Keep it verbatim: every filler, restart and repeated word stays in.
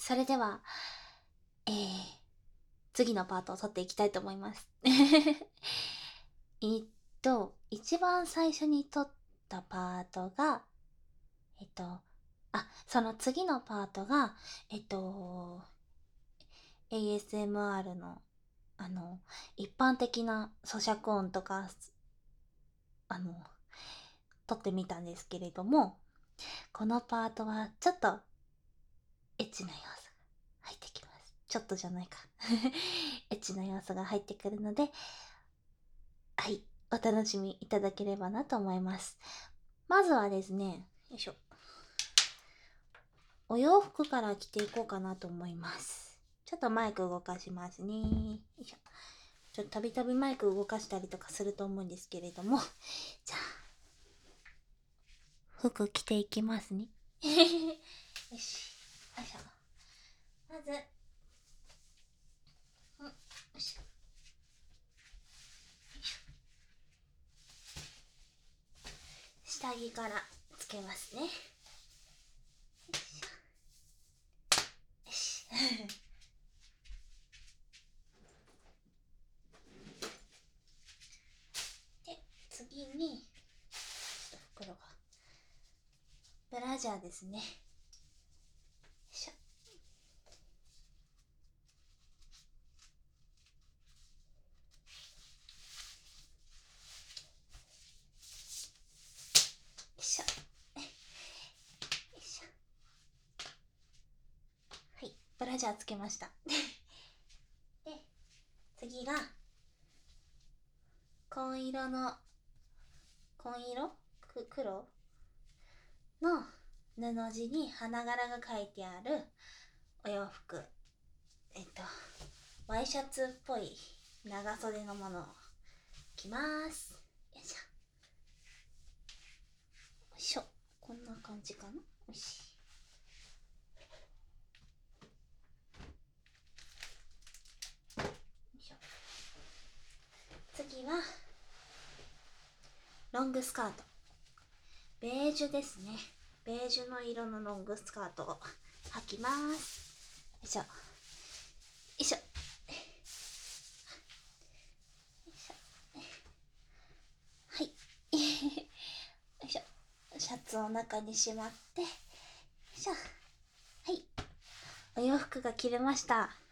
それでは、えー、次のパートを撮っていきたいと思います。えっと、一番最初に撮ったパートが、えっと、あ、その次のパートが、えっと、エーエスエムアール の、あの、一般的な咀嚼音とか、あの、撮ってみたんですけれども、このパートはちょっとエッチな要素が入ってきます。ちょっとじゃないか。エッチな要素が入ってくるので、はい、お楽しみいただければなと思います。まずはですね、よいしょ。お洋服から着ていこうかなと思います。ちょっとマイク動かしますね。よいしょ。ちょっとたびたびマイク動かしたりとかすると思うんですけれども、じゃあ、服着ていきますね。よし。よいしょ。まず、うん、よいしょ。下着からつけますね。よし。で、次に、ちょっと袋が。ブラジャーですね。よいしょ。よいしょ。よいしょ。はい、ブラジャーつけました。で、次が、紺色の、紺色く黒の布地に花柄が描いてあるお洋服。えっと、ワイシャツっぽい長袖のものを着ます。よいしょ。よいしょ。こんな感じかな。よし。よいしょ。次は、ロングスカート。ベージュですね。ベージュの色のロングスカートを履きます。よいしょ。よいしょ。よいしょ。はい。よいしょ。シャツを中にしまって、よいしょ。はい。お洋服が着れました。